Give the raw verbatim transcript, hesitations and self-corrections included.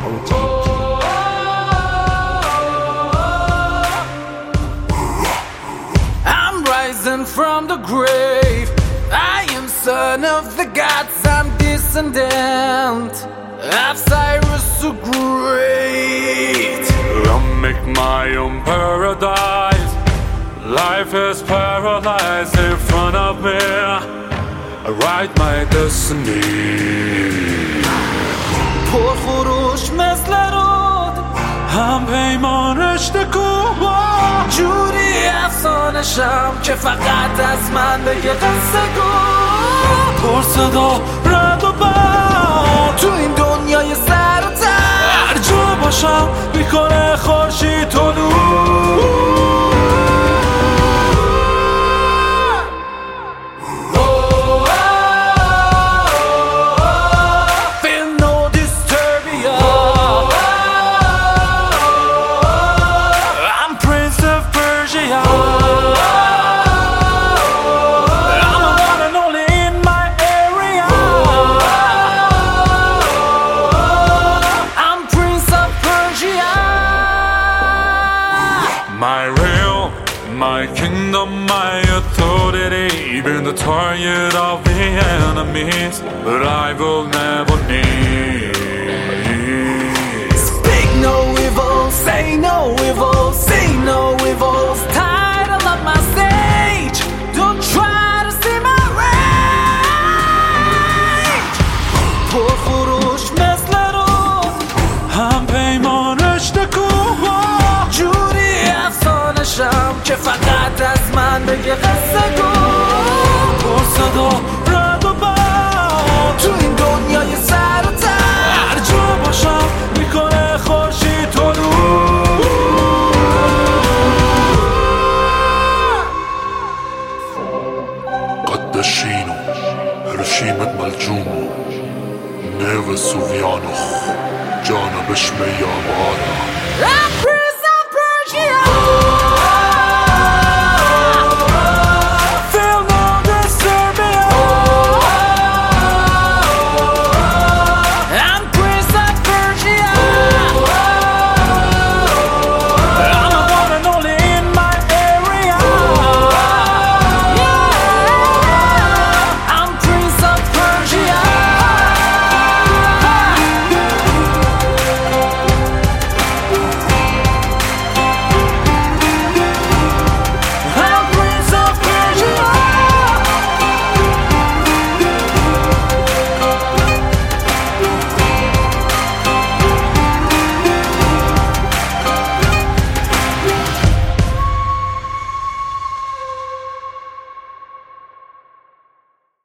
I'm rising from the grave. I am son of the gods, I'm descendant of Cyrus the Great. I'll make my own paradise. Life is paralyzed in front of me. I write my destiny. پرخروش مثل رود، هم پیمانش کوه، جوری افسانشم که فقط از من بگه قصه گو. پر صدا رد و باد تو این دنیای سر و ته، هر جا باشم میکنه خورشید طلوع. My realm, my kingdom, my authority, even the target of the enemies, but I will never need. Speak no evil, say no evil, say no evil's title of my stage. Don't try to see my rage. پرخروش مثل رود، هم پیمانش کوه، که فقط از من بگه قصه گو. پر صدا رد و باد تو این دنیای سر و ته، هر جا باشم میکنه خورشید طلوع. قدشينو هيروشيما ملجومو نيفا سوفيانوخ جانا بشمي يا بارا.